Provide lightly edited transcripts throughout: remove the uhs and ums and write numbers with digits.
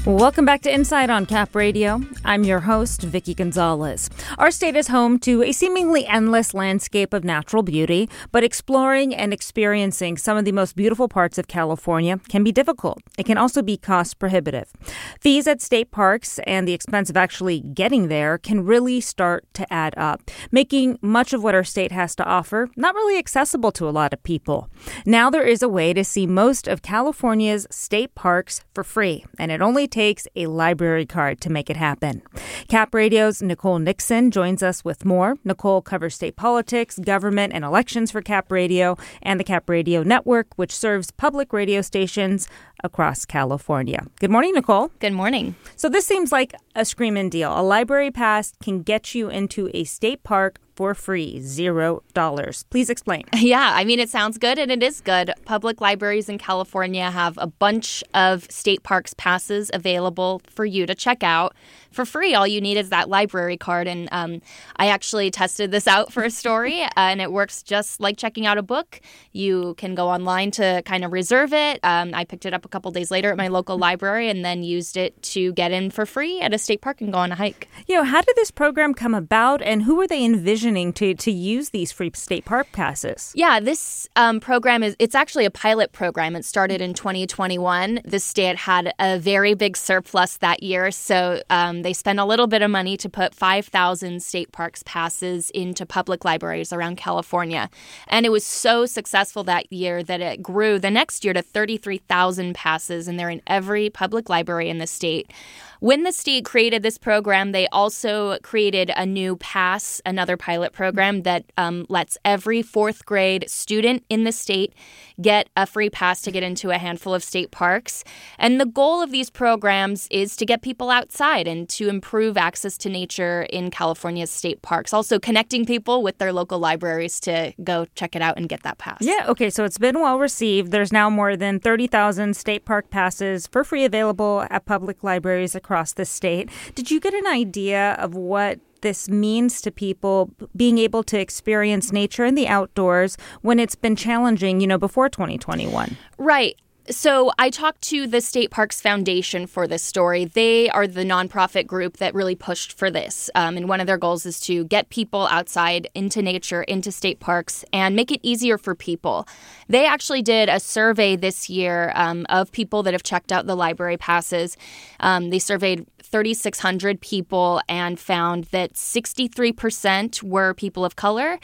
Welcome back to Inside on Cap Radio. I'm your host, Vicky Gonzalez. Our state is home to a seemingly endless landscape of natural beauty, but exploring and experiencing some of the most beautiful parts of California can be difficult. It can also be cost prohibitive. Fees at state parks and the expense of actually getting there can really start to add up, making much of what our state has to offer not really accessible to a lot of people. Now there is a way to see most of California's state parks for free, and it only takes a library card to make it happen. Cap Radio's Nicole Nixon joins us with more. Nicole covers state politics, government, and elections for Cap Radio and the Cap Radio Network, which serves public radio stations across California. Good morning, Nicole. Good morning. So this seems like a screaming deal. A library pass can get you into a state park for free, $0. Please explain. Yeah, I mean, it sounds good, and it is good. Public libraries in California have a bunch of state parks passes available for you to check out for free. All you need is that library card, and I actually tested this out for a story, and it works just like checking out a book. You can go online to kind of reserve it. I picked it up a couple days later at my local library and then used it to get in for free at a state park and go on a hike. You know, how did this program come about, and who were they envisioning to use these free state park passes? Yeah, this program it's actually a pilot program. It started in 2021. The state had a very big surplus that year, so they spent a little bit of money to put 5,000 state parks passes into public libraries around California. And it was so successful that year that it grew the next year to 33,000 passes, and they're in every public library in the state. When the state created this program, they also created a new pass, another pilot program that lets every fourth grade student in the state get a free pass to get into a handful of state parks. And the goal of these programs is to get people outside and to improve access to nature in California's state parks. Also connecting people with their local libraries to go check it out and get that pass. Yeah, okay, so it's been well received. There's now more than 30,000 state park passes for free available at public libraries across the state. Did you get an idea of what this means to people being able to experience nature in the outdoors when it's been challenging, before 2021? Right. So I talked to the State Parks Foundation for this story. They are the nonprofit group that really pushed for this. And one of their goals is to get people outside into nature, into state parks, and make it easier for people. They actually did a survey this year of people that have checked out the library passes. They surveyed 3,600 people and found that 63% were people of color.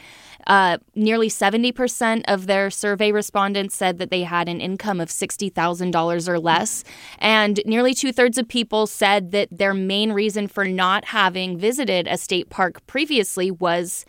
Nearly 70% of their survey respondents said that they had an income of $60,000 or less. And nearly 2/3 of people said that their main reason for not having visited a state park previously was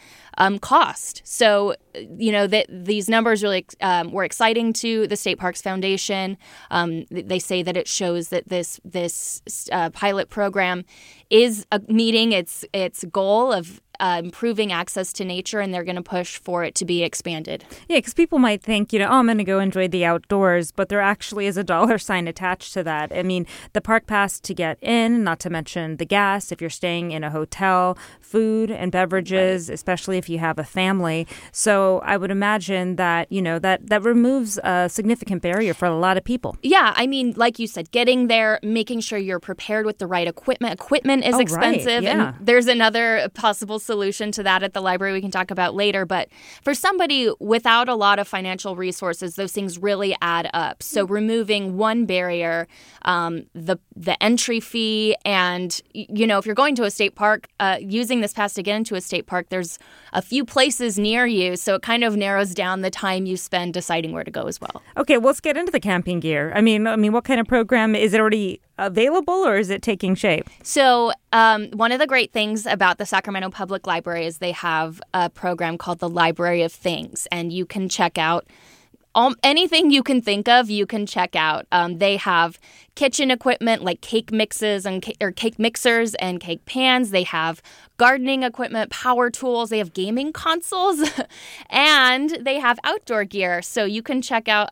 cost. So, that these numbers really were exciting to the State Parks Foundation. They say that it shows that this pilot program is meeting its goal of improving access to nature, and they're going to push for it to be expanded. Yeah, because people might think, I'm going to go enjoy the outdoors, but there actually is a dollar sign attached to that. I mean, the park pass to get in, not to mention the gas if you're staying in a hotel, food and beverages, right, especially if you have a family. So I would imagine that, that removes a significant barrier for a lot of people. Yeah, I mean, like you said, getting there, making sure you're prepared with the right equipment. Equipment is expensive, right, yeah. And there's another possible solution to that at the library we can talk about later. But for somebody without a lot of financial resources, those things really add up. So removing one barrier, the entry fee, and, if you're going to a state park, using this pass to get into a state park, there's a few places near you. So it kind of narrows down the time you spend deciding where to go as well. Okay, let's get into the camping gear. I mean, what kind of program? Is it already available, or is it taking shape? So one of the great things about the Sacramento Public Library is they have a program called the Library of Things, and you can check out anything you can think of, you can check out. They have kitchen equipment like cake mixes or cake mixers and cake pans. They have gardening equipment, power tools. They have gaming consoles, and they have outdoor gear. So you can check out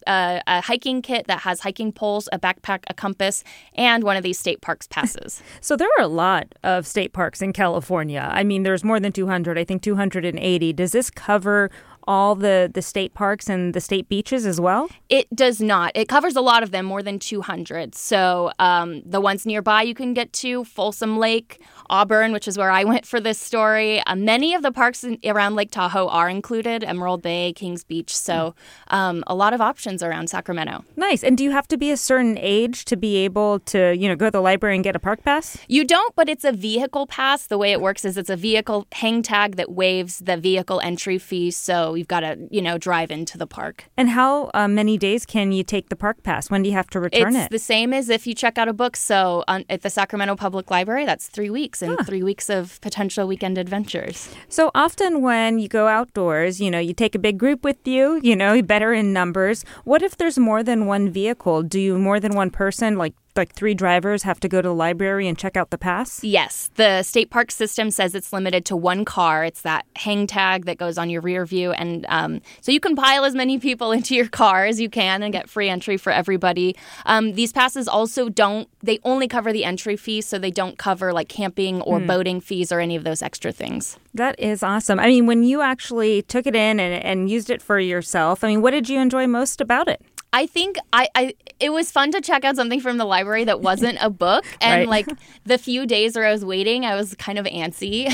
a hiking kit that has hiking poles, a backpack, a compass, and one of these state parks passes. So there are a lot of state parks in California. I mean, there's more than 200. I think 280. Does this cover all the state parks and the state beaches as well? It does not. It covers a lot of them, more than 200. So the ones nearby you can get to, Folsom Lake, Auburn, which is where I went for this story. Many of the parks around Lake Tahoe are included, Emerald Bay, Kings Beach. So a lot of options around Sacramento. Nice. And do you have to be a certain age to be able to, go to the library and get a park pass? You don't, but it's a vehicle pass. The way it works is it's a vehicle hang tag that waives the vehicle entry fee. So you've got to, drive into the park. And how many days can you take the park pass? When do you have to return it? It's the same as if you check out a book. So at the Sacramento Public Library, that's 3 weeks and 3 weeks of potential weekend adventures. So often when you go outdoors, you take a big group with you, better in numbers. What if there's more than one vehicle? Do more than one person, like 3 drivers, have to go to the library and check out the pass? Yes. The state park system says it's limited to 1 car. It's that hang tag that goes on your rear view. And so you can pile as many people into your car as you can and get free entry for everybody. These passes also they only cover the entry fee, so they don't cover like camping or boating fees or any of those extra things. That is awesome. I mean, when you actually took it in and used it for yourself, what did you enjoy most about it? I think it was fun to check out something from the library that wasn't a book. And Right. the few days where I was waiting, I was kind of antsy.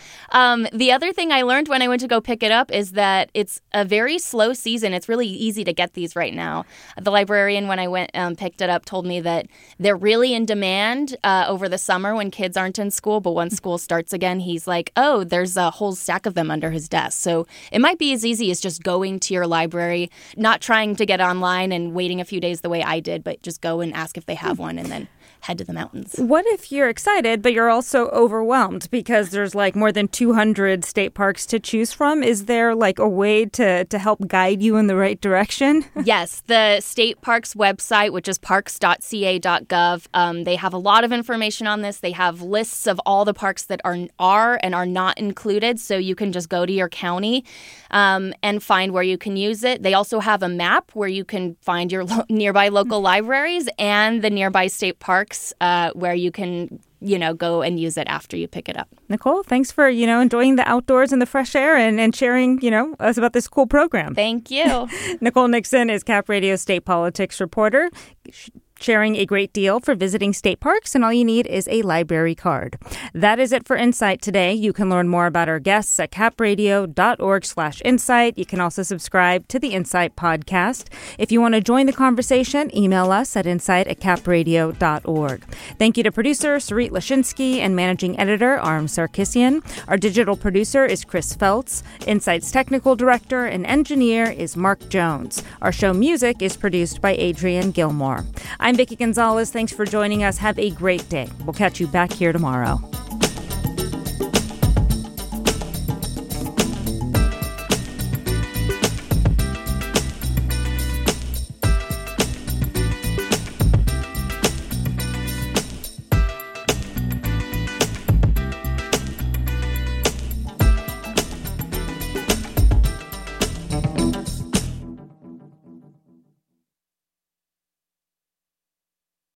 The other thing I learned when I went to go pick it up is that it's a very slow season. It's really easy to get these right now. The librarian, when I went picked it up, told me that they're really in demand over the summer when kids aren't in school. But once school starts again, he's like, oh, there's a whole stack of them under his desk. So it might be as easy as just going to your library, not trying to get online and waiting a few days the way I did, but just go and ask if they have one and then head to the mountains. What if you're excited, but you're also overwhelmed because there's more than 200 state parks to choose from? Is there a way to help guide you in the right direction? Yes, the state parks website, which is parks.ca.gov, they have a lot of information on this. They have lists of all the parks that are and are not included, so you can just go to your county and find where you can use it. They also have a map where you can find your nearby local libraries and the nearby state parks where you can, go and use it after you pick it up. Nicole, thanks for, enjoying the outdoors and the fresh air and sharing, us about this cool program. Thank you. Nicole Nixon is Cap Radio state politics reporter, sharing a great deal for visiting state parks, and all you need is a library card. That is it for Insight today. You can learn more about our guests at capradio.org/insight. You can also subscribe to the Insight podcast. If you want to join the conversation, email us at insight@capradio.org. Thank you to producer Sarit Lashinsky and managing editor Aram Sarkisian. Our digital producer is Chris Feltz. Insight's technical director and engineer is Mark Jones. Our show music is produced by Adrian Gilmore. I'm Vicki Gonzalez. Thanks for joining us. Have a great day. We'll catch you back here tomorrow.